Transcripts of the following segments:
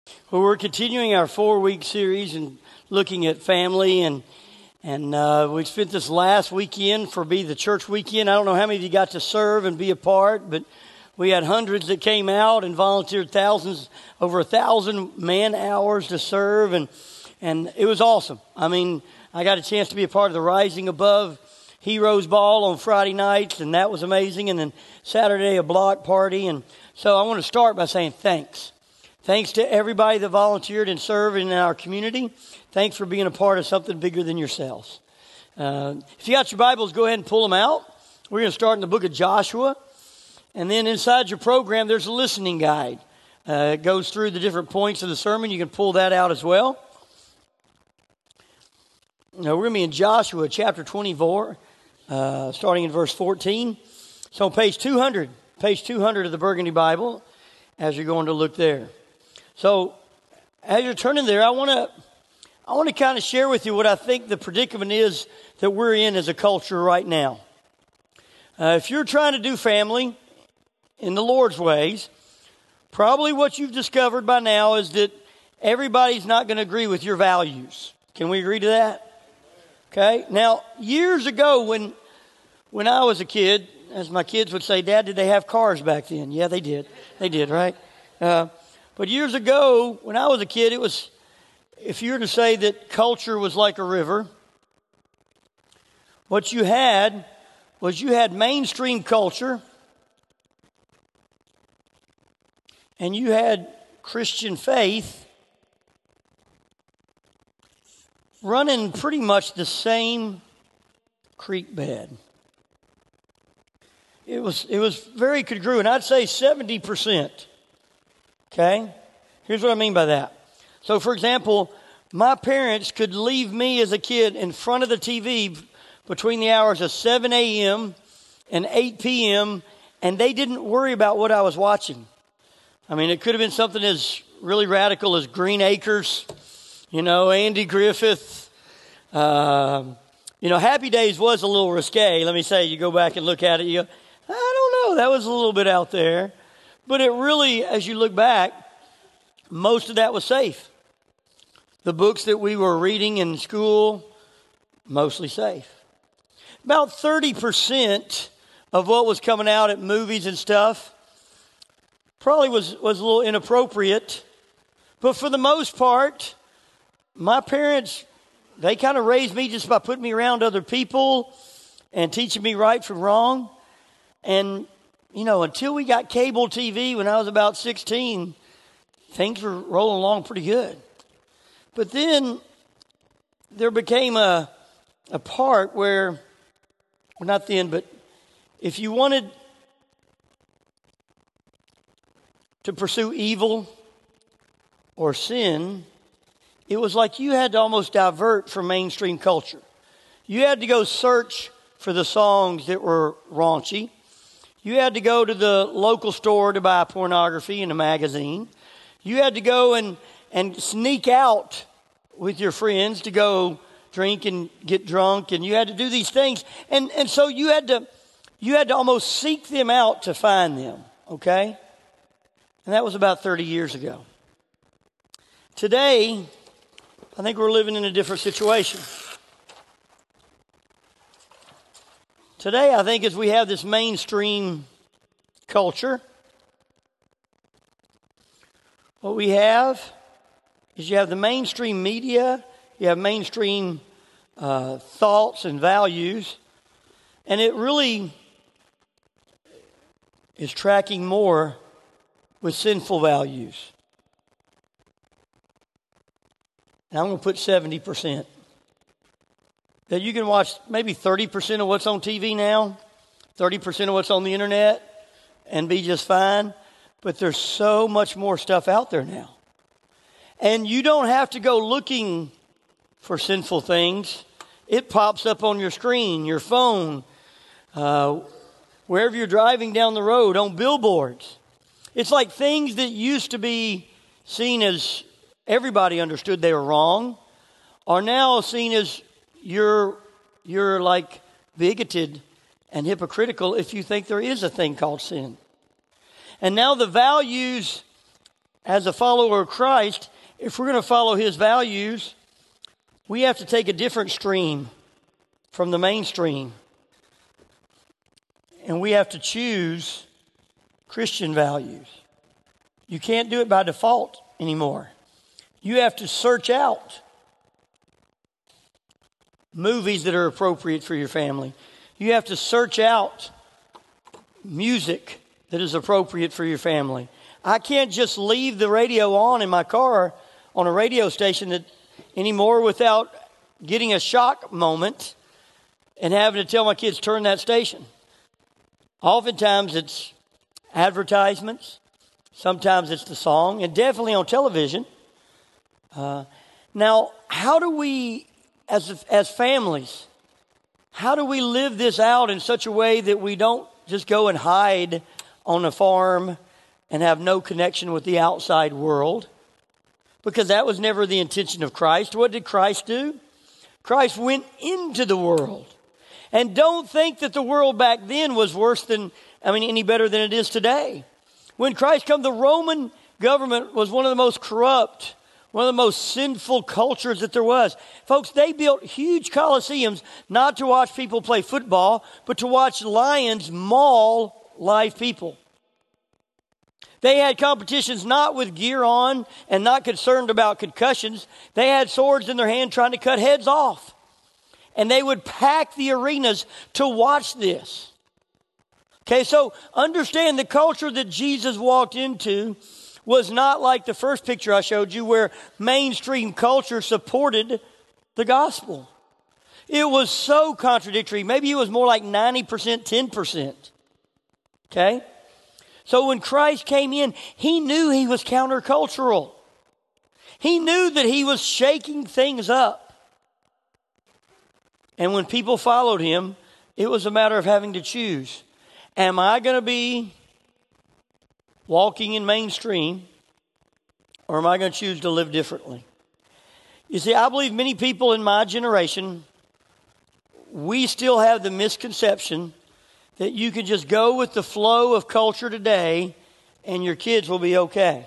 Well, we're continuing our 4-week series and looking at family, and we spent this last weekend for Be the Church weekend. I don't know how many of you got to serve and be a part, but we had hundreds that came out and volunteered thousands, over 1,000 man hours to serve, and it was awesome. I mean, I got a chance to be a part of the Rising Above Heroes Ball on Friday nights, and that was amazing. And then Saturday, a block party. And so I want to start by saying thanks. Thanks to everybody that volunteered and served in our community. Thanks for being a part of something bigger than yourselves. If you got your Bibles, go ahead and pull them out. We're going to start in the book of Joshua. And then inside your program, there's a listening guide. It goes through the different points of the sermon. You can pull that out as well. Now, we're going to be in Joshua chapter 24, starting in verse 14. So page 200 of the Burgundy Bible, as you're going to look there. So, as you're turning there, I want to kind of share with you what I think the predicament is that we're in as a culture right now. If you're trying to do family in the Lord's ways, probably what you've discovered by now is that everybody's not going to agree with your values. Can we agree to that? Okay. Now, years ago when I was a kid, as my kids would say, Dad, did they have cars back then? Yeah, they did. They did, right? But years ago, when I was a kid, it was, if you were to say that culture was like a river, what you had was you had mainstream culture and you had Christian faith running pretty much the same creek bed. It was very congruent. I'd say 70%. Okay? Here's what I mean by that. So, for example, my parents could leave me as a kid in front of the TV between the hours of 7 a.m. and 8 p.m., and they didn't worry about what I was watching. I mean, it could have been something as really radical as Green Acres, Andy Griffith. Happy Days was a little risque. Let me say, you go back and look at it, you go, I don't know, that was a little bit out there. But it really, as you look back, most of that was safe. The books that we were reading in school, mostly safe. About 30% of what was coming out at movies and stuff probably was a little inappropriate. But for the most part, my parents, they kind of raised me just by putting me around other people and teaching me right from wrong. And, until we got cable TV when I was about 16, things were rolling along pretty good. But then there became a part where, well, not then, but if you wanted to pursue evil or sin, it was like you had to almost divert from mainstream culture. You had to go search for the songs that were raunchy. You had to go to the local store to buy pornography and a magazine. You had to go and sneak out with your friends to go drink and get drunk, and you had to do these things. And so you had to almost seek them out to find them, okay? And that was about 30 years ago. Today, I think we're living in a different situation. Today, I think as we have this mainstream culture, what we have is you have the mainstream media, you have mainstream thoughts and values, and it really is tracking more with sinful values. And I'm going to put 70%. That you can watch maybe 30% of what's on TV now, 30% of what's on the internet, and be just fine. But there's so much more stuff out there now. And you don't have to go looking for sinful things. It pops up on your screen, your phone, wherever you're driving down the road, on billboards. It's like things that used to be seen as everybody understood they were wrong are now seen as you're like bigoted and hypocritical if you think there is a thing called sin. And now the values as a follower of Christ, if we're going to follow his values, we have to take a different stream from the mainstream. And we have to choose Christian values. You can't do it by default anymore. You have to search out movies that are appropriate for your family. You have to search out music that is appropriate for your family. I can't just leave the radio on in my car on a radio station anymore without getting a shock moment and having to tell my kids, turn that station. Oftentimes it's advertisements. Sometimes it's the song, and definitely on television. Now, how do we, as families, how do we live this out in such a way that we don't just go and hide on a farm and have no connection with the outside world? Because that was never the intention of Christ. What did Christ do? Christ went into the world. And don't think that the world back then was any better than it is today. When Christ came, the Roman government was one of the most corrupt, one of the most sinful cultures that there was. Folks, they built huge coliseums not to watch people play football, but to watch lions maul live people. They had competitions not with gear on and not concerned about concussions. They had swords in their hand trying to cut heads off. And they would pack the arenas to watch this. Okay, so understand the culture that Jesus walked into was not like the first picture I showed you where mainstream culture supported the gospel. It was so contradictory. Maybe it was more like 90%, 10%. Okay? So when Christ came in, he knew he was countercultural. He knew that he was shaking things up. And when people followed him, it was a matter of having to choose. Am I going to be walking in mainstream, or am I going to choose to live differently? You see, I believe many people in my generation, we still have the misconception that you can just go with the flow of culture today and your kids will be okay.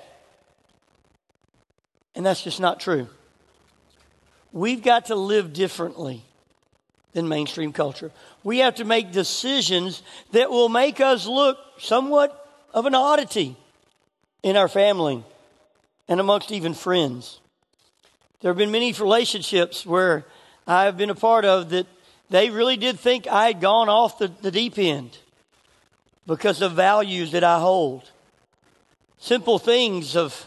And that's just not true. We've got to live differently than mainstream culture. We have to make decisions that will make us look somewhat of an oddity in our family and amongst even friends. There have been many relationships where I have been a part of that they really did think I had gone off the deep end because of values that I hold. Simple things of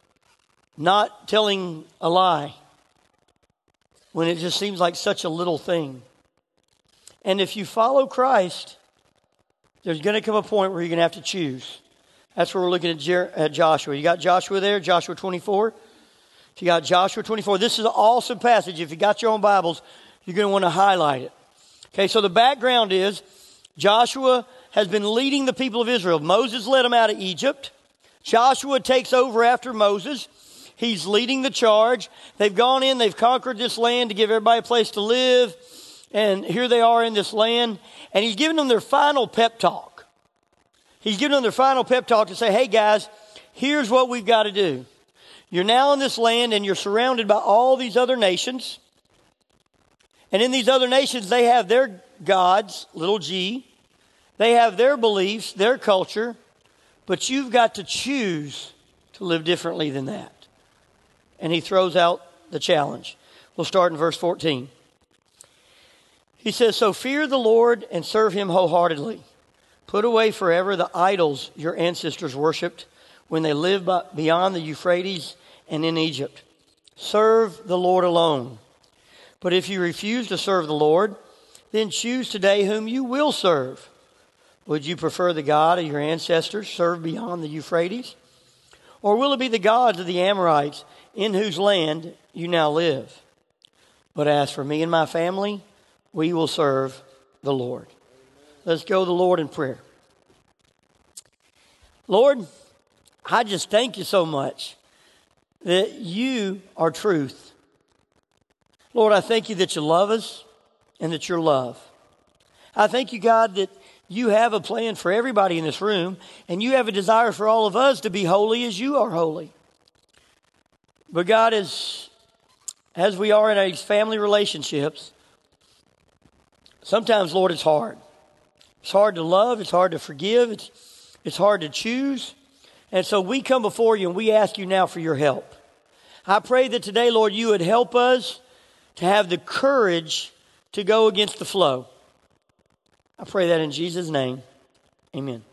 not telling a lie when it just seems like such a little thing. And if you follow Christ, there's going to come a point where you're going to have to choose. That's where we're looking at Joshua. You got Joshua there, Joshua 24? If you got Joshua 24, this is an awesome passage. If you got your own Bibles, you're going to want to highlight it. Okay, so the background is Joshua has been leading the people of Israel. Moses led them out of Egypt. Joshua takes over after Moses. He's leading the charge. They've gone in, they've conquered this land to give everybody a place to live. And here they are in this land. And he's giving them their final pep talk. He's giving them their final pep talk to say, hey guys, here's what we've got to do. You're now in this land and you're surrounded by all these other nations. And in these other nations, they have their gods, little g. They have their beliefs, their culture. But you've got to choose to live differently than that. And he throws out the challenge. We'll start in verse 14. He says, so fear the Lord and serve him wholeheartedly. Put away forever the idols your ancestors worshipped when they lived beyond the Euphrates and in Egypt. Serve the Lord alone. But if you refuse to serve the Lord, then choose today whom you will serve. Would you prefer the God of your ancestors served beyond the Euphrates? Or will it be the gods of the Amorites in whose land you now live? But as for me and my family, we will serve the Lord. Let's go to the Lord in prayer. Lord, I just thank you so much that you are truth. Lord, I thank you that you love us and that you're love. I thank you, God, that you have a plan for everybody in this room, and you have a desire for all of us to be holy as you are holy. But God is, as we are in these family relationships, sometimes, Lord, it's hard. It's hard to love. It's hard to forgive. It's hard to choose. And so we come before you and we ask you now for your help. I pray that today, Lord, you would help us to have the courage to go against the flow. I pray that in Jesus' name. Amen.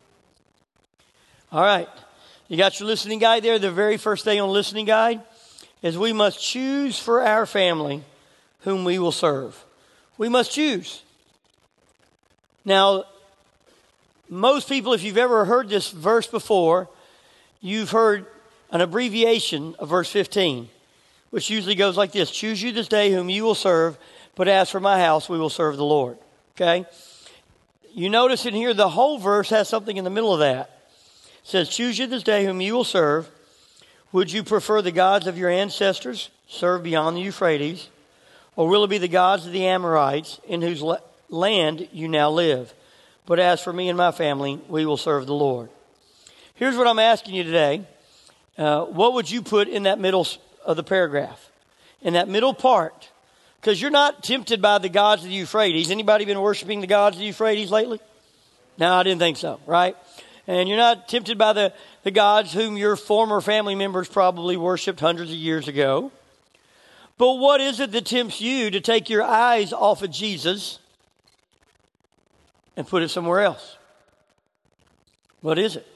All right. You got your listening guide there. The very first thing on the listening guide is we must choose for our family whom we will serve. We must choose. Now, most people, if you've ever heard this verse before, you've heard an abbreviation of verse 15, which usually goes like this: choose you this day whom you will serve, but as for my house, we will serve the Lord. Okay? You notice in here the whole verse has something in the middle of that. It says, choose you this day whom you will serve. Would you prefer the gods of your ancestors served beyond the Euphrates, or will it be the gods of the Amorites in whose land you now live? But as for me and my family, we will serve the Lord. Here's what I'm asking you today. What would you put in that middle of the paragraph? In that middle part? Because you're not tempted by the gods of the Euphrates. Anybody been worshiping the gods of the Euphrates lately? No, I didn't think so, right? And you're not tempted by the gods whom your former family members probably worshipped hundreds of years ago. But what is it that tempts you to take your eyes off of Jesus and put it somewhere else? What is it?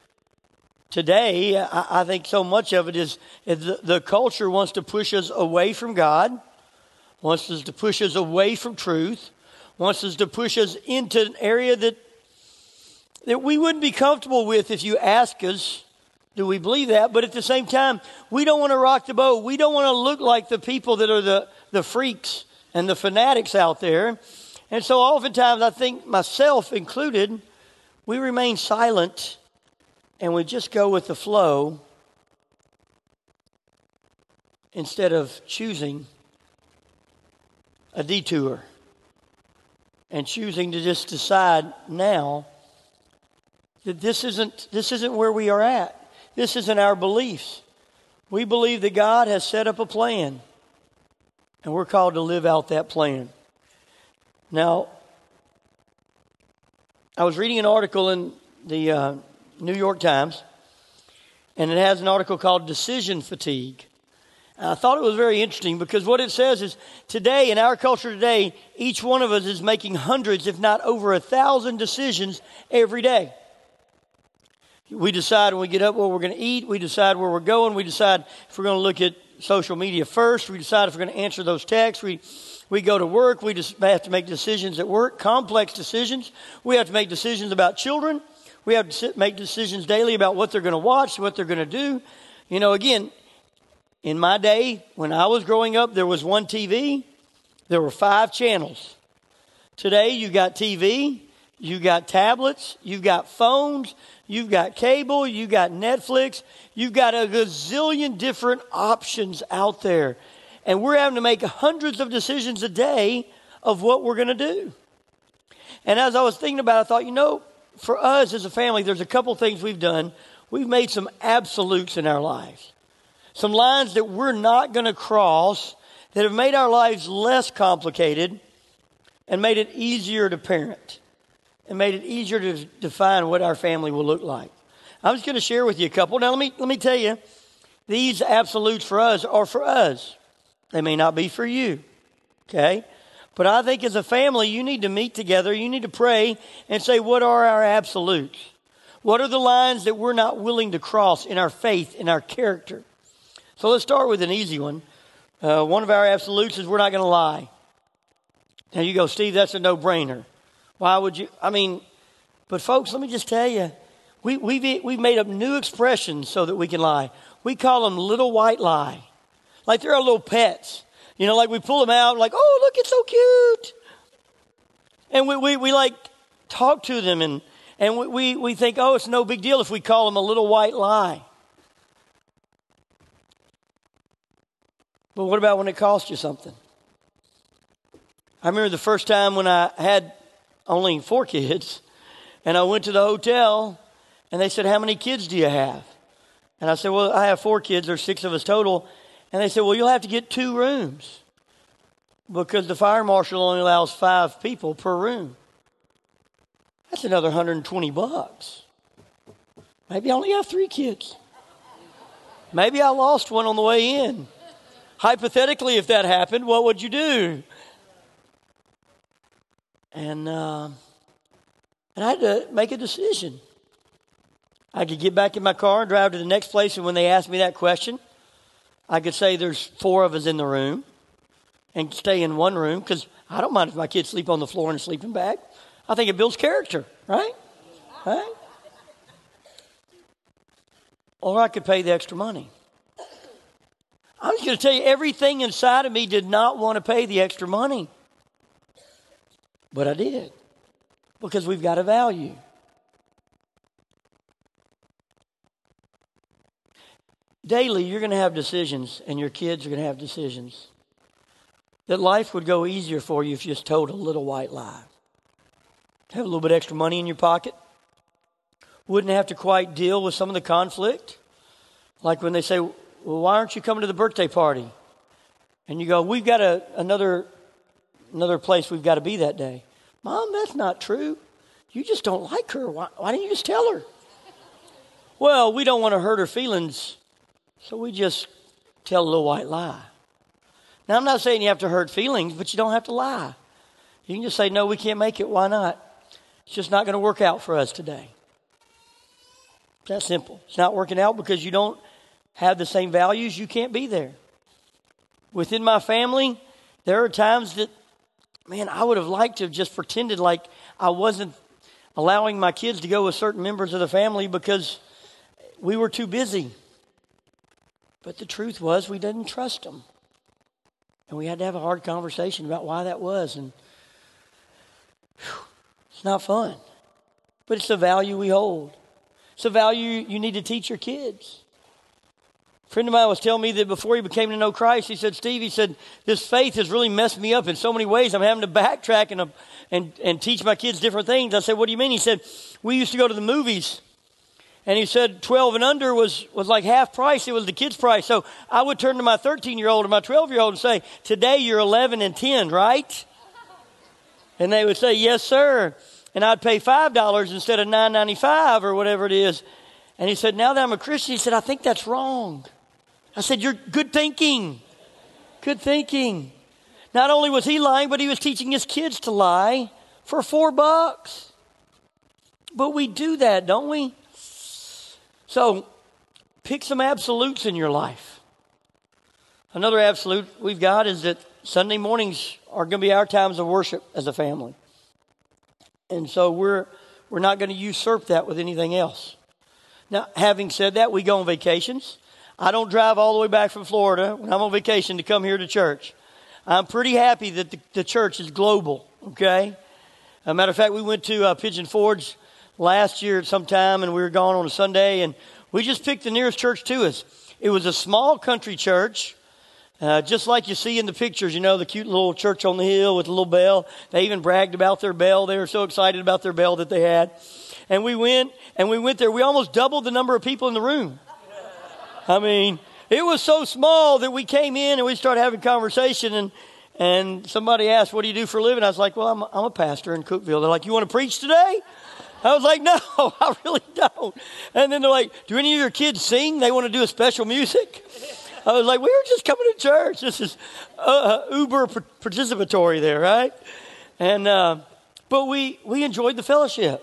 Today, I think so much of it is the culture wants to push us away from God, wants us to push us away from truth, wants us to push us into an area that we wouldn't be comfortable with if you ask us, do we believe that? But at the same time, we don't want to rock the boat. We don't want to look like the people that are the freaks and the fanatics out there. And so oftentimes, I think myself included, we remain silent and we just go with the flow instead of choosing a detour and choosing to just decide now that this isn't where we are at. This isn't our beliefs. We believe that God has set up a plan, and we're called to live out that plan. Now, I was reading an article in the New York Times, and it has an article called Decision Fatigue. And I thought it was very interesting because what it says is today, in our culture today, each one of us is making hundreds, if not over 1,000 decisions every day. We decide when we get up what we're going to eat. We decide where we're going. We decide if we're going to look at social media first. We decide if we're going to answer those texts. We go to work. We just have to make decisions at work, complex decisions. We have to make decisions about children. We have to make decisions daily about what they're going to watch, what they're going to do. You know, again, in my day, when I was growing up, there was one TV. There were 5 channels. Today, you got TV, you got tablets, you've got phones, you've got cable, you've got Netflix. You've got a gazillion different options out there. And we're having to make hundreds of decisions a day of what we're going to do. And as I was thinking about it, I thought, you know, for us as a family, there's a couple things we've done. We've made some absolutes in our lives. Some lines that we're not going to cross that have made our lives less complicated and made it easier to parent and made it easier to define what our family will look like. I'm just going to share with you a couple. Now, let me tell you, these absolutes for us are for us. They may not be for you, okay? But I think as a family, you need to meet together. You need to pray and say, what are our absolutes? What are the lines that we're not willing to cross in our faith, in our character? So let's start with an easy one. One of our absolutes is we're not going to lie. Now you go, Steve, that's a no-brainer. Why would you? I mean, but folks, let me just tell you, we've made up new expressions so that we can lie. We call them little white lie. Like they're our little pets. You know, like we pull them out, like, oh, look, it's so cute. And we like talk to them and we think, oh, it's no big deal if we call them a little white lie. But what about when it costs you something? I remember the first time when I had only 4 kids. And I went to the hotel, and they said, how many kids do you have? And I said, well, I have 4 kids. There's 6 of us total. And they said, well, you'll have to get 2 rooms because the fire marshal only allows 5 people per room. That's another $120. Maybe I only have 3 kids. Maybe I lost one on the way in. Hypothetically, if that happened, what would you do? And I had to make a decision. I could get back in my car and drive to the next place, and when they asked me that question, I could say there's 4 of us in the room and stay in one room, because I don't mind if my kids sleep on the floor in a sleeping bag. I think it builds character, right? Right? Or I could pay the extra money. I'm just going to tell you, everything inside of me did not want to pay the extra money. But I did, because we've got a value. Daily, you're going to have decisions, and your kids are going to have decisions. That life would go easier for you if you just told a little white lie. Have a little bit extra money in your pocket. Wouldn't have to quite deal with some of the conflict. Like when they say, well, why aren't you coming to the birthday party? And you go, we've got another place we've got to be that day. Mom, that's not true. You just don't like her. Why didn't you just tell her? Well, we don't want to hurt her feelings, so we just tell a little white lie. Now, I'm not saying you have to hurt feelings, but you don't have to lie. You can just say, no, we can't make it. Why not? It's just not going to work out for us today. It's that simple. It's not working out because you don't have the same values. You can't be there. Within my family, there are times that, man, I would have liked to have just pretended like I wasn't allowing my kids to go with certain members of the family because we were too busy. But the truth was we didn't trust them. And we had to have a hard conversation about why that was. And it's not fun. But it's a value we hold. It's a value you need to teach your kids. A friend of mine was telling me that before he came to know Christ, he said, Steve, he said, this faith has really messed me up in so many ways. I'm having to backtrack and teach my kids different things. I said, what do you mean? He said, we used to go to the movies. And he said 12 and under was like half price. It was the kids' price. So I would turn to my 13-year-old or my 12-year-old and say, today you're 11 and 10, right? And they would say, yes, sir. And I'd pay $5 instead of $9.95 or whatever it is. And he said, now that I'm a Christian, he said, I think that's wrong. I said, you're good thinking. Good thinking. Not only was he lying, but he was teaching his kids to lie for $4. But we do that, don't we? So pick some absolutes in your life. Another absolute we've got is that Sunday mornings are going to be our times of worship as a family. And so we're not going to usurp that with anything else. Now, having said that, we go on vacations. I don't drive all the way back from Florida when I'm on vacation to come here to church. I'm pretty happy that the church is global, okay? As a matter of fact, we went to Pigeon Forge last year at some time, and we were gone on a Sunday, and we just picked the nearest church to us. It was a small country church, just like you see in the pictures, you know, the cute little church on the hill with a little bell. They even bragged about their bell. They were so excited about their bell that they had. And we went there. We almost doubled the number of people in the room. I mean, it was so small that we came in and we started having conversation, and somebody asked, what do you do for a living? I was like, well, I'm a pastor in Cookeville. They're like, you want to preach today? I was like, no, I really don't. And then they're like, do any of your kids sing? They want to do a special music? I was like, we were just coming to church. This is uber participatory there, right? And but we enjoyed the fellowship.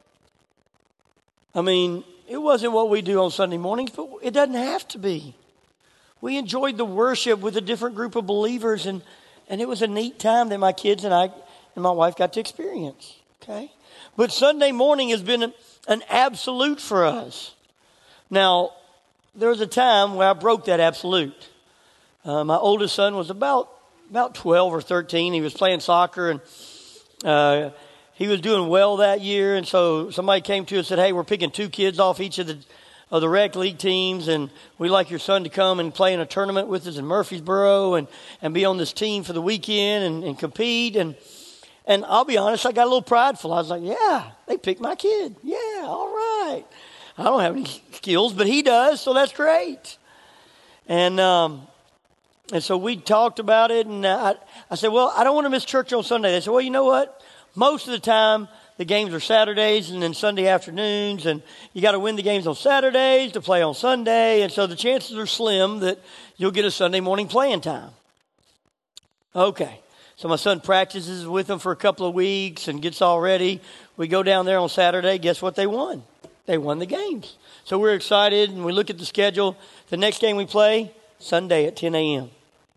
I mean, it wasn't what we do on Sunday mornings, but it doesn't have to be. We enjoyed the worship with a different group of believers, and it was a neat time that my kids and I and my wife got to experience, okay? But Sunday morning has been an absolute for us. Now, there was a time where I broke that absolute. My oldest son was about 12 or 13. He was playing soccer, and he was doing well that year. And so somebody came to us and said, hey, we're picking 2 kids off each of the rec league teams, and we'd like your son to come and play in a tournament with us in Murfreesboro and be on this team for the weekend and compete. And I'll be honest, I got a little prideful. I was like, yeah, they picked my kid. Yeah, all right. I don't have any skills, but he does, so that's great. And so we talked about it, and I said, well, I don't want to miss church on Sunday. They said, well, you know what? Most of the time, the games are Saturdays and then Sunday afternoons, and you got to win the games on Saturdays to play on Sunday, and so the chances are slim that you'll get a Sunday morning playing time. Okay. So my son practices with them for a couple of weeks and gets all ready. We go down there on Saturday. Guess what they won? They won the games. So we're excited, and we look at the schedule. The next game we play, Sunday at 10 a.m.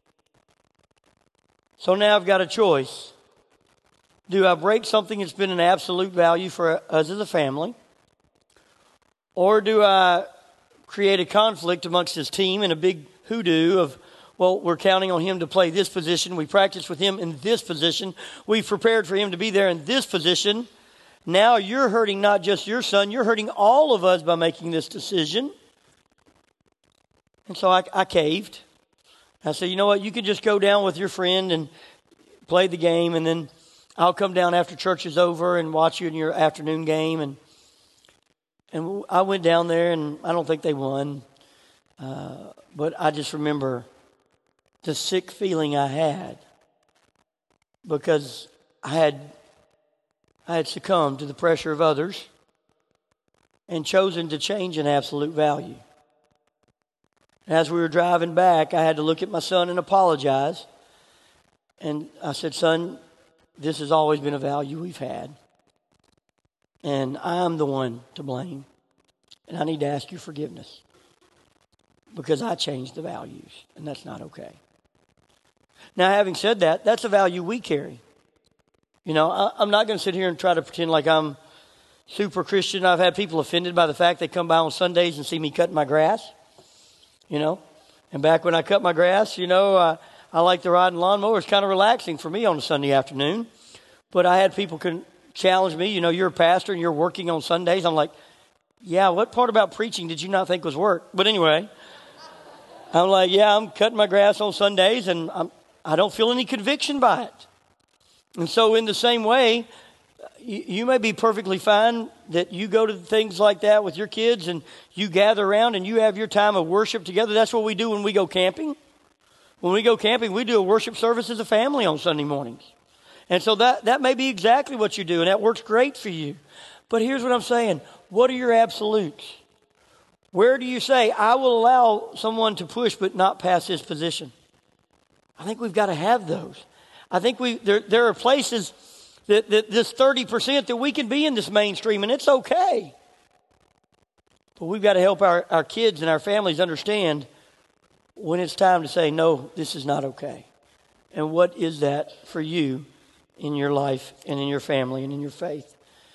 So now I've got a choice. Do I break something that's been an absolute value for us as a family? Or do I create a conflict amongst his team and a big hoodoo of, well, we're counting on him to play this position. We practiced with him in this position. We've prepared for him to be there in this position. Now you're hurting not just your son, you're hurting all of us by making this decision. And so I caved. I said, you know what, you can just go down with your friend and play the game, and then I'll come down after church is over and watch you in your afternoon game. And I went down there, and I don't think they won. But I just remember the sick feeling I had because I had succumbed to the pressure of others and chosen to change an absolute value. As we were driving back, I had to look at my son and apologize. And I said, son, this has always been a value we've had. And I'm the one to blame. And I need to ask your forgiveness because I changed the values, and that's not okay. Now, having said that, that's a value we carry. You know, I'm not going to sit here and try to pretend like I'm super Christian. I've had people offended by the fact they come by on Sundays and see me cutting my grass, you know. And back when I cut my grass, you know, I like the riding lawnmower. It's kind of relaxing for me on a Sunday afternoon. But I had people challenge me, you know, you're a pastor and you're working on Sundays. I'm like, yeah, what part about preaching did you not think was work? But anyway, I'm like, yeah, I'm cutting my grass on Sundays, and I don't feel any conviction by it. And so in the same way, you may be perfectly fine that you go to things like that with your kids and you gather around and you have your time of worship together. That's what we do when we go camping. When we go camping, we do a worship service as a family on Sunday mornings. And so that may be exactly what you do, and that works great for you. But here's what I'm saying. What are your absolutes? Where do you say, I will allow someone to push but not pass his position? I think we've got to have those. I think there are places that this 30% that we can be in this mainstream, and it's okay. But we've got to help our kids and our families understand when it's time to say, no, this is not okay. And what is that for you in your life and in your family and in your faith?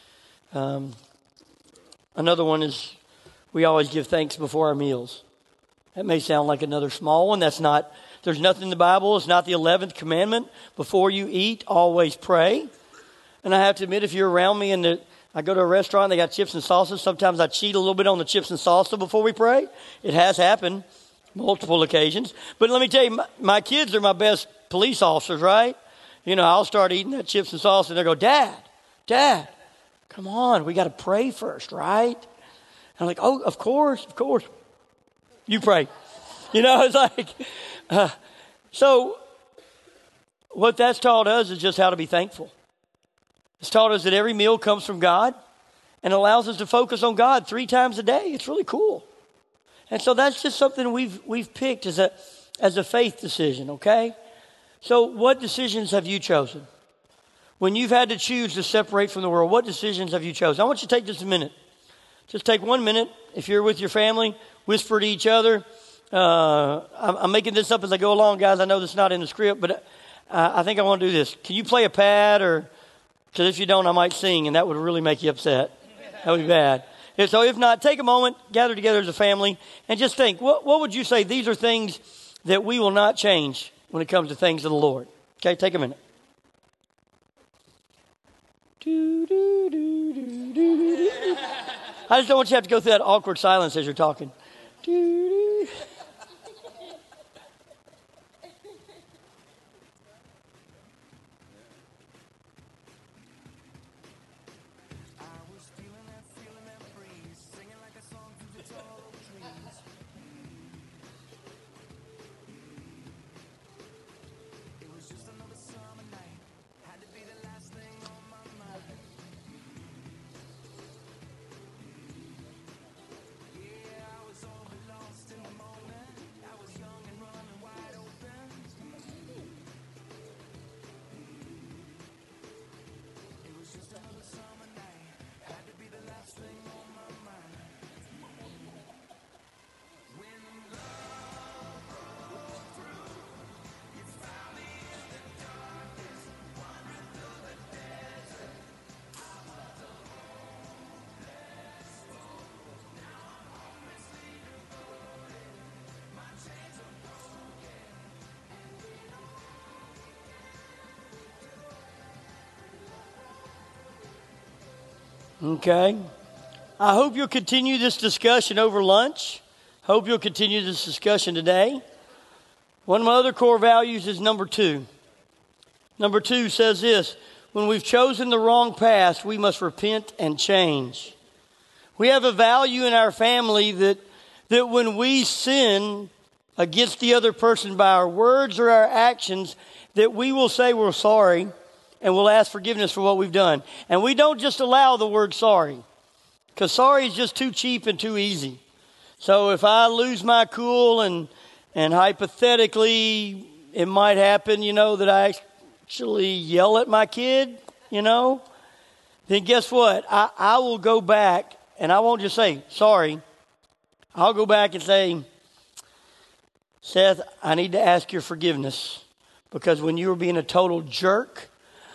Another one is we always give thanks before our meals. That may sound like another small one. There's nothing in the Bible. It's not the 11th commandment. Before you eat, always pray. And I have to admit, if you're around me and I go to a restaurant, they got chips and salsa, sometimes I cheat a little bit on the chips and salsa before we pray. It has happened multiple occasions. But let me tell you, my kids are my best police officers, right? You know, I'll start eating that chips and salsa, and they'll go, Dad, come on, we got to pray first, right? And I'm like, oh, of course. You pray. You know, it's like, so what that's taught us is just how to be thankful. It's taught us that every meal comes from God and allows us to focus on God 3 times a day. It's really cool. And so that's just something we've picked as a faith decision, okay? So what decisions have you chosen? When you've had to choose to separate from the world, what decisions have you chosen? I want you to take just a minute. Just take 1 minute. If you're with your family, whisper to each other. I'm making this up as I go along, guys. I know this is not in the script, but I think I want to do this. Can you play a pad? Because if you don't, I might sing, and that would really make you upset. That would be bad. And so if not, take a moment, gather together as a family, and just think, what would you say these are things that we will not change when it comes to things of the Lord? Okay, take a minute. I just don't want you to have to go through that awkward silence as you're talking. Okay. I hope you'll continue this discussion over lunch. Hope you'll continue this discussion today. One of my other core values is number 2. Number 2 says this: when we've chosen the wrong path, we must repent and change. We have a value in our family that when we sin against the other person by our words or our actions, that we will say we're sorry and we'll ask forgiveness for what we've done. And we don't just allow the word sorry, because sorry is just too cheap and too easy. So if I lose my cool and hypothetically it might happen, that I actually yell at my kid, then guess what? I will go back and I won't just say sorry. I'll go back and say, Seth, I need to ask your forgiveness, because when you were being a total jerk,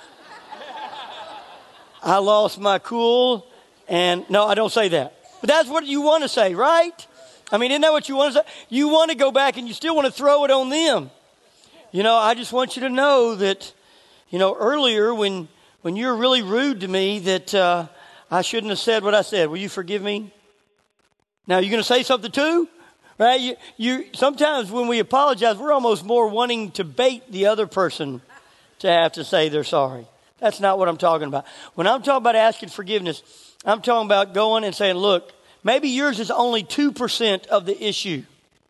I lost my cool. And no, I don't say that. But that's what you want to say, right? I mean, isn't that what you want to say? You want to go back and you still want to throw it on them. I just want you to know that, earlier when you were really rude to me, that I shouldn't have said what I said. Will you forgive me? Now, you're going to say something too? Right? You sometimes when we apologize, we're almost more wanting to bait the other person to have to say they're sorry. That's not what I'm talking about. When I'm talking about asking forgiveness, I'm talking about going and saying, look, maybe yours is only 2% of the issue.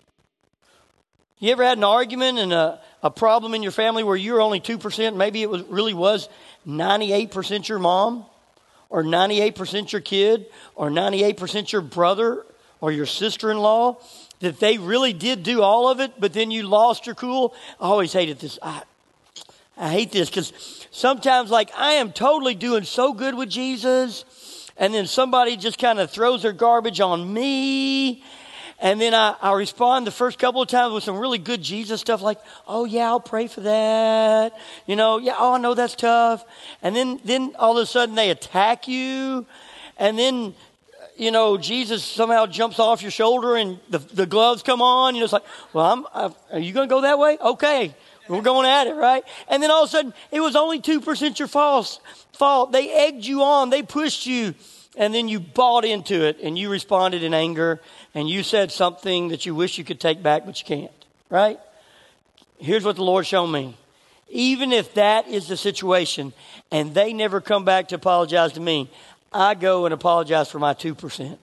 You ever had an argument and a problem in your family where you're only 2%? Maybe it really was 98% your mom, or 98% your kid, or 98% your brother or your sister-in-law, that they really did do all of it, but then you lost your cool. I always hated this. I hate this, because sometimes, I am totally doing so good with Jesus, and then somebody just kind of throws their garbage on me, and then I respond the first couple of times with some really good Jesus stuff, like, oh yeah, I'll pray for that. Yeah, oh, I know that's tough. And then all of a sudden they attack you, and then Jesus somehow jumps off your shoulder and the gloves come on. It's like, well, are you going to go that way? Okay. We're going at it, right? And then all of a sudden, it was only 2% your fault. They egged you on. They pushed you. And then you bought into it, and you responded in anger, and you said something that you wish you could take back, but you can't, right? Here's what the Lord showed me. Even if that is the situation, and they never come back to apologize to me, I go and apologize for my 2%.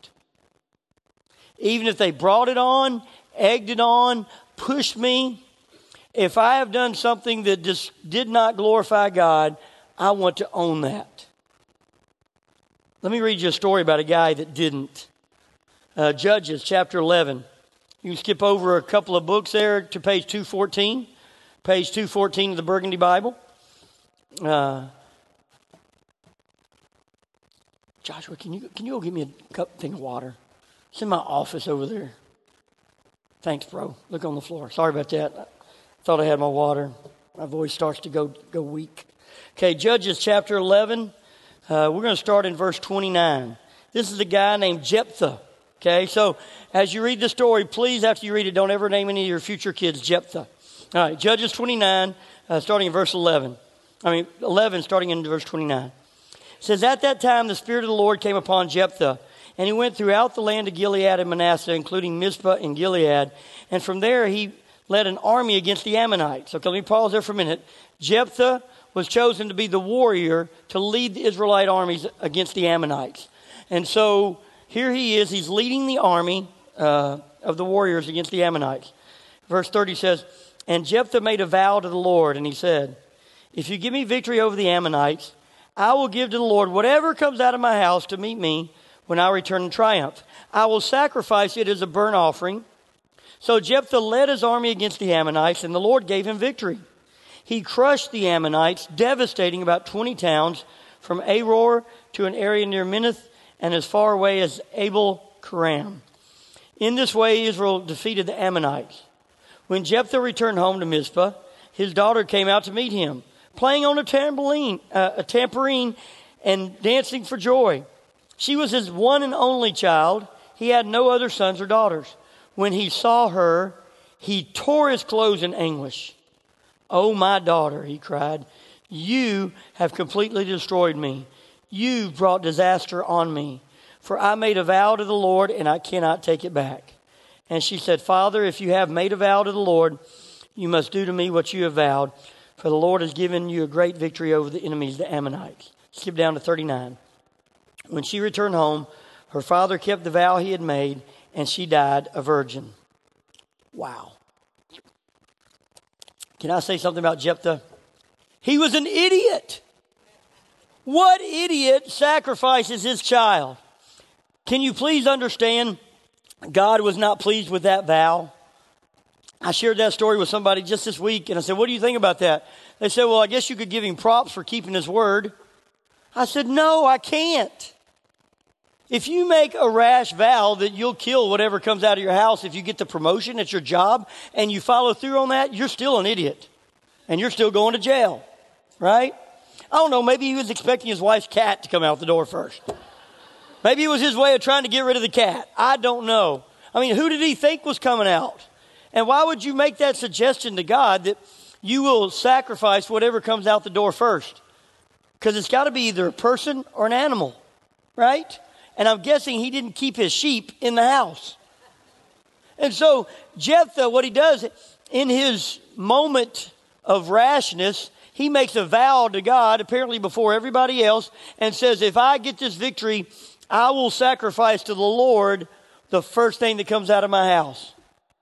Even if they brought it on, egged it on, pushed me, if I have done something that just did not glorify God, I want to own that. Let me read you a story about a guy that didn't. Judges chapter 11. You can skip over a couple of books there to page 214. Page 214 of the Burgundy Bible. Joshua, can you go get me a thing of water? It's in my office over there. Thanks, bro. Look on the floor. Sorry about that. I thought I had my water. My voice starts to go weak. Okay, Judges chapter 11. We're going to start in verse 29. This is a guy named Jephthah. Okay, so as you read the story, please, after you read it, don't ever name any of your future kids Jephthah. All right, Judges 29, starting in verse 11. 11, starting in verse 29. It says, at that time the Spirit of the Lord came upon Jephthah, and he went throughout the land of Gilead and Manasseh, including Mizpah and Gilead. And from there he led an army against the Ammonites. Okay, let me pause there for a minute. Jephthah was chosen to be the warrior to lead the Israelite armies against the Ammonites. And so here he is. He's leading the army of the warriors against the Ammonites. Verse 30 says, and Jephthah made a vow to the Lord, and he said, if you give me victory over the Ammonites, I will give to the Lord whatever comes out of my house to meet me when I return in triumph. I will sacrifice it as a burnt offering. So Jephthah led his army against the Ammonites, and the Lord gave him victory. He crushed the Ammonites, devastating about 20 towns from Aror to an area near Minnith and as far away as Abel-Keram. In this way, Israel defeated the Ammonites. When Jephthah returned home to Mizpah, his daughter came out to meet him, playing on a tambourine and dancing for joy. She was his one and only child. He had no other sons or daughters. When he saw her, he tore his clothes in anguish. "Oh, my daughter," he cried, "you have completely destroyed me. you brought disaster on me. For I made a vow to the Lord, and I cannot take it back. And she said, Father, if you have made a vow to the Lord, you must do to me what you have vowed. For the Lord has given you a great victory over the enemies, the Ammonites. Skip down to 39. When she returned home, her father kept the vow he had made, and she died a virgin. Wow. Can I say something about Jephthah? He was an idiot. What idiot sacrifices his child? Can you please understand God was not pleased with that vow? I shared that story with somebody just this week, and I said, what do you think about that? They said, well, I guess you could give him props for keeping his word. I said, no, I can't. If you make a rash vow that you'll kill whatever comes out of your house if you get the promotion at your job and you follow through on that, you're still an idiot. And you're still going to jail, right? I don't know, maybe he was expecting his wife's cat to come out the door first. Maybe it was his way of trying to get rid of the cat. I don't know. I mean, who did he think was coming out? And why would you make that suggestion to God that you will sacrifice whatever comes out the door first? Because it's got to be either a person or an animal, right? And I'm guessing he didn't keep his sheep in the house. And so Jephthah, what he does in his moment of rashness, he makes a vow to God, apparently before everybody else, and says, if I get this victory, I will sacrifice to the Lord the first thing that comes out of my house.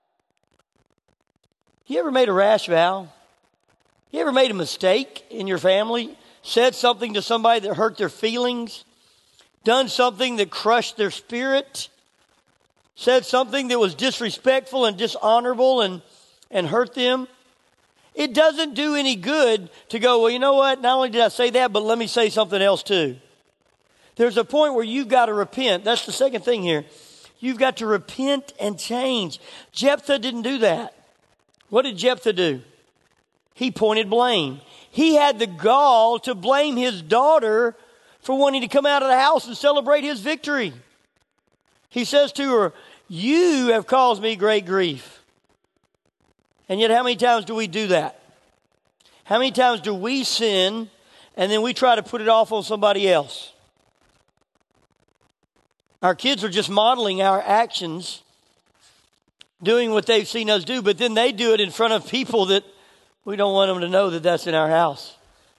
You ever made a rash vow? You ever made a mistake in your family? Said something to somebody that hurt their feelings? Done something that crushed their spirit? Said something that was disrespectful and dishonorable and hurt them? It doesn't do any good to go, well, you know what? Not only did I say that, but let me say something else too. There's a point where you've got to repent. That's the second thing here. You've got to repent and change. Jephthah didn't do that. What did Jephthah do? He pointed blame. He had the gall to blame his daughter for wanting to come out of the house and celebrate his victory. He says to her, you have caused me great grief. And yet how many times do we do that? How many times do we sin and then we try to put it off on somebody else? Our kids are just modeling our actions, doing what they've seen us do, but then they do it in front of people that we don't want them to know that that's in our house.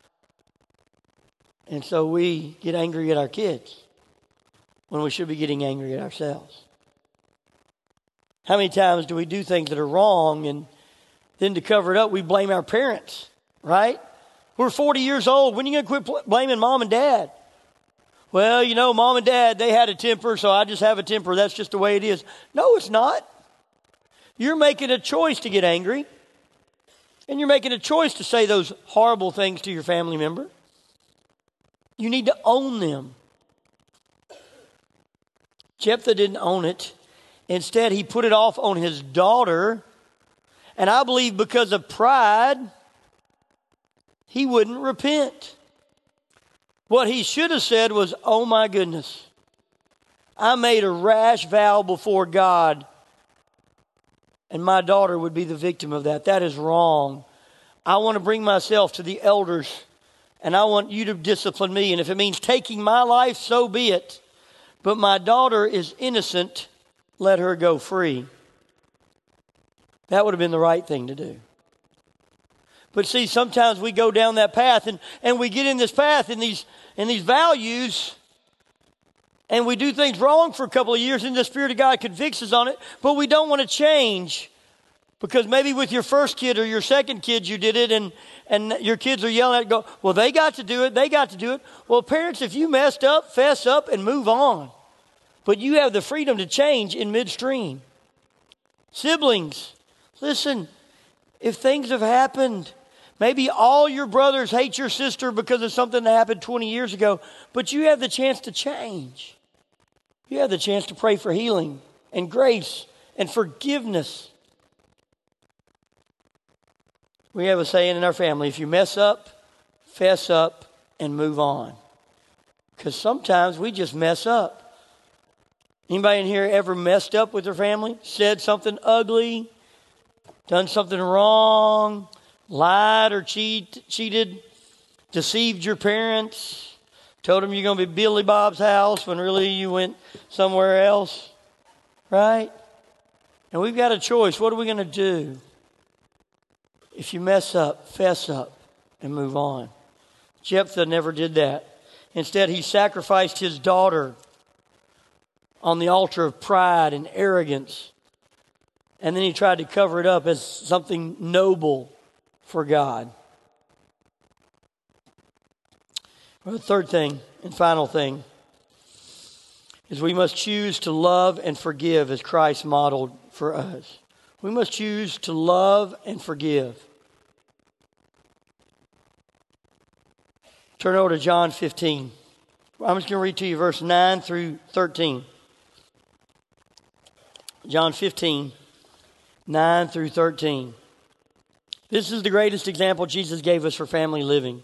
And so we get angry at our kids when we should be getting angry at ourselves. How many times do we do things that are wrong and then to cover it up, we blame our parents, right? We're 40 years old. When are you going to quit blaming mom and dad? Well, you know, mom and dad, they had a temper, so I just have a temper. That's just the way it is. No, it's not. You're making a choice to get angry. And you're making a choice to say those horrible things to your family member. You need to own them. Jephthah didn't own it. Instead, he put it off on his daughter. And I believe because of pride, he wouldn't repent. What he should have said was, oh my goodness, I made a rash vow before God, and my daughter would be the victim of that. That is wrong. I want to bring myself to the elders, and I want you to discipline me. And if it means taking my life, so be it. But my daughter is innocent. Let her go free. That would have been the right thing to do. But see, sometimes we go down that path and we get in this path in these values, and we do things wrong for a couple of years, and the Spirit of God convicts us on it, but we don't want to change. Because maybe with your first kid or your second kid you did it, and your kids are yelling at it, go, well, they got to do it, they got to do it. Well, parents, if you messed up, fess up and move on. But you have the freedom to change in midstream. Siblings, listen, if things have happened, maybe all your brothers hate your sister because of something that happened 20 years ago, but you have the chance to change. You have the chance to pray for healing and grace and forgiveness. We have a saying in our family, if you mess up, fess up and move on. Because sometimes we just mess up. Anybody in here ever messed up with their family? Said something ugly? Done something wrong? Lied or cheated? Deceived your parents? Told him you're going to be Billy Bob's house when really you went somewhere else. Right? And we've got a choice. What are we going to do? If you mess up, fess up and move on. Jephthah never did that. Instead, he sacrificed his daughter on the altar of pride and arrogance. And then he tried to cover it up as something noble for God. Well, the third thing and final thing is we must choose to love and forgive as Christ modeled for us. We must choose to love and forgive. Turn over to John 15. I'm just going to read to you verse 9 through 13. John 15, 9 through 13. This is the greatest example Jesus gave us for family living.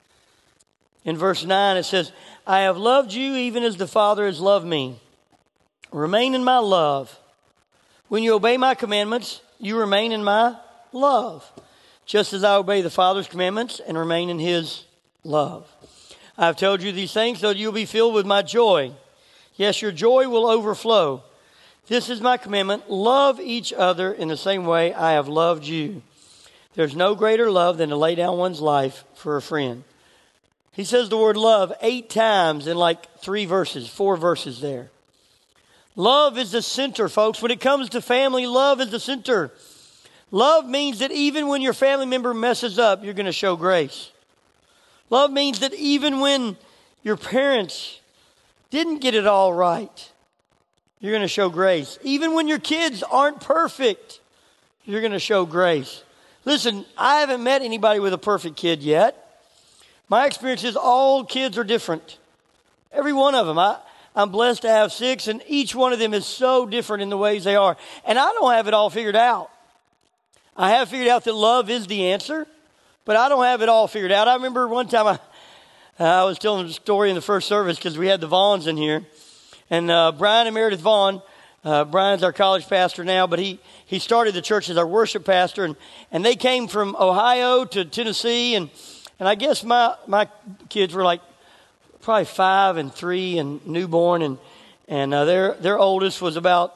In verse 9 it says, I have loved you even as the Father has loved me. Remain in my love. When you obey my commandments, you remain in my love, just as I obey the Father's commandments and remain in his love. I have told you these things so that you'll be filled with my joy. Yes, your joy will overflow. This is my commandment. Love each other in the same way I have loved you. There's no greater love than to lay down one's life for a friend. He says the word love 8 times in like 4 verses there. Love is the center, folks. When it comes to family, love is the center. Love means that even when your family member messes up, you're going to show grace. Love means that even when your parents didn't get it all right, you're going to show grace. Even when your kids aren't perfect, you're going to show grace. Listen, I haven't met anybody with a perfect kid yet. My experience is all kids are different. Every one of them. I'm blessed to have 6, and each one of them is so different in the ways they are. And I don't have it all figured out. I have figured out that love is the answer, but I don't have it all figured out. I remember one time I was telling a story in the first service because we had the Vaughns in here. And Brian and Meredith Vaughn, Brian's our college pastor now, but he started the church as our worship pastor. And they came from Ohio to Tennessee. And I guess my kids were like probably 5 and 3 and newborn. And their oldest was about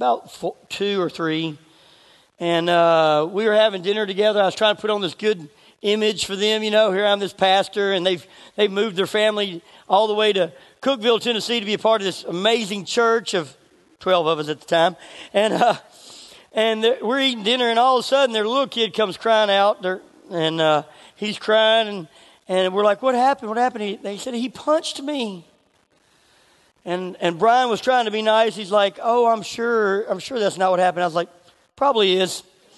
2 or 3. And we were having dinner together. I was trying to put on this good image for them. You know, here I'm this pastor, and they've moved their family all the way to Cookeville, Tennessee, to be a part of this amazing church of 12 of us at the time. And we're eating dinner, and all of a sudden their little kid comes crying out, and he's crying, and we're like, what happened? What happened? They said, he punched me. And Brian was trying to be nice. He's like, oh, I'm sure that's not what happened. I was like, probably is.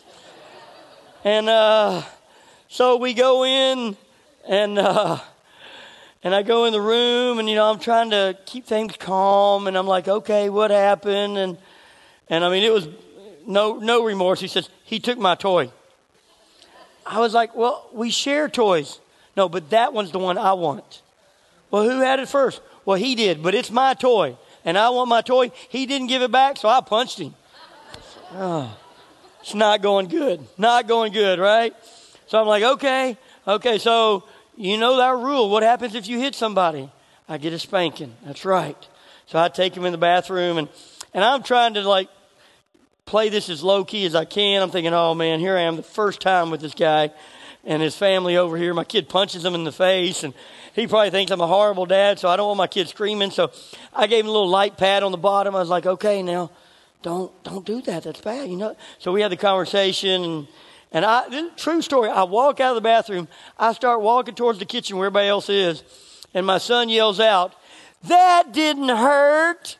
And so we go in, and I go in the room, and, I'm trying to keep things calm, and I'm like, okay, what happened? And I mean, it was no remorse. He says, he took my toy. I was like, well, we share toys. No, but that one's the one I want. Well, who had it first? Well, he did, but it's my toy, and I want my toy. He didn't give it back, so I punched him. Oh, it's not going good. Not going good, right? So I'm like, okay, so you know our rule. What happens if you hit somebody? I get a spanking. That's right. So I take him in the bathroom, and I'm trying to like play this as low key as I can. I'm thinking, oh man, here I am the first time with this guy and his family over here. My kid punches him in the face, and he probably thinks I'm a horrible dad, so I don't want my kid screaming. So I gave him a little light pat on the bottom. I was like, okay, now don't do that. That's bad, So we had the conversation, and true story, I walk out of the bathroom. I start walking towards the kitchen where everybody else is, and my son yells out, that didn't hurt.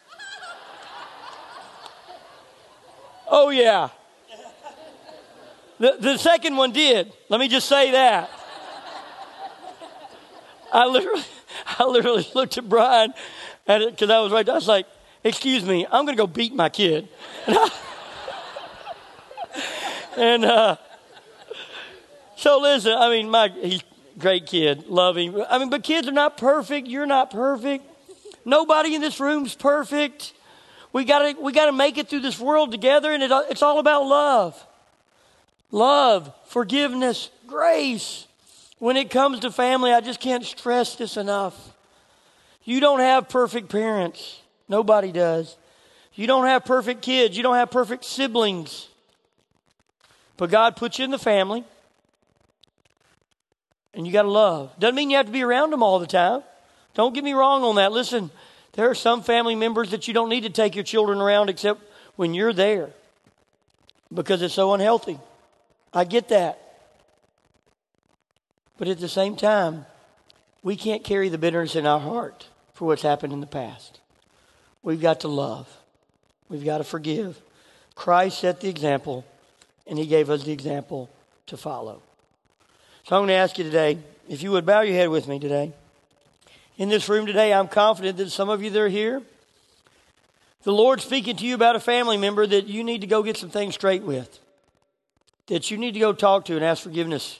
Oh, yeah. The second one did. Let me just say that. I literally looked at Brian because I was right there. I was like, excuse me, I'm going to go beat my kid. So listen, I mean, he's a great kid. Love him. I mean, but kids are not perfect. You're not perfect. Nobody in this room's perfect. We gotta make it through this world together, and it's all about love. Love, forgiveness, grace. When it comes to family, I just can't stress this enough. You don't have perfect parents. Nobody does. You don't have perfect kids. You don't have perfect siblings. But God put you in the family. And you got to love. Doesn't mean you have to be around them all the time. Don't get me wrong on that. Listen, there are some family members that you don't need to take your children around except when you're there, because it's so unhealthy. I get that. But at the same time, we can't carry the bitterness in our heart for what's happened in the past. We've got to love. We've got to forgive. Christ set the example, and he gave us the example to follow. So I'm going to ask you today, if you would bow your head with me today. In this room today, I'm confident that some of you that are here, the Lord's speaking to you about a family member that you need to go get some things straight with, that you need to go talk to and ask forgiveness.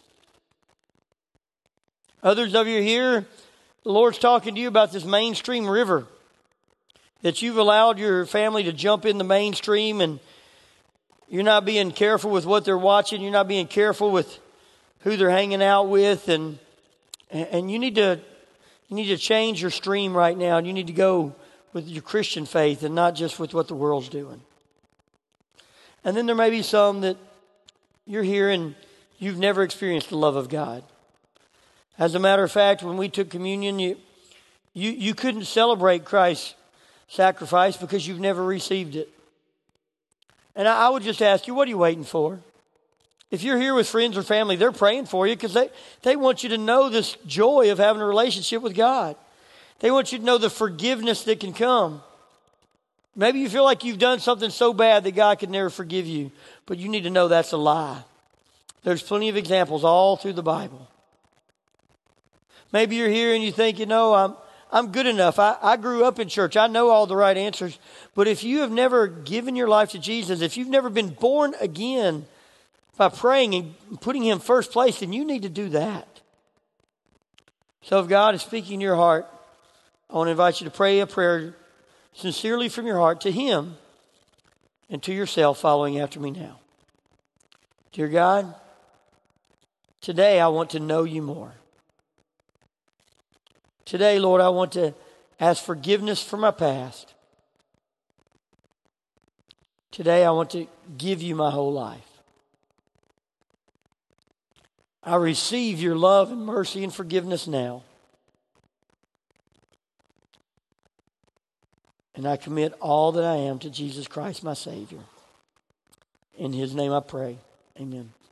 Others of you are here, the Lord's talking to you about this mainstream river, that you've allowed your family to jump in the mainstream, and you're not being careful with what they're watching. You're not being careful with who they're hanging out with, and you need to change your stream right now, and you need to go with your Christian faith and not just with what the world's doing. And then there may be some that you're here and you've never experienced the love of God. As a matter of fact, when we took communion, you couldn't celebrate Christ's sacrifice because you've never received it. And I would just ask you, what are you waiting for? If you're here with friends or family, they're praying for you because they want you to know this joy of having a relationship with God. They want you to know the forgiveness that can come. Maybe you feel like you've done something so bad that God could never forgive you, but you need to know that's a lie. There's plenty of examples all through the Bible. Maybe you're here and you think, I'm good enough. I grew up in church. I know all the right answers. But if you have never given your life to Jesus, if you've never been born again by praying and putting him first place, then you need to do that. So if God is speaking in your heart, I want to invite you to pray a prayer sincerely from your heart to him and to yourself, following after me now. Dear God, today I want to know you more. Today, Lord, I want to ask forgiveness for my past. Today, I want to give you my whole life. I receive your love and mercy and forgiveness now. And I commit all that I am to Jesus Christ, my Savior. In his name I pray. Amen.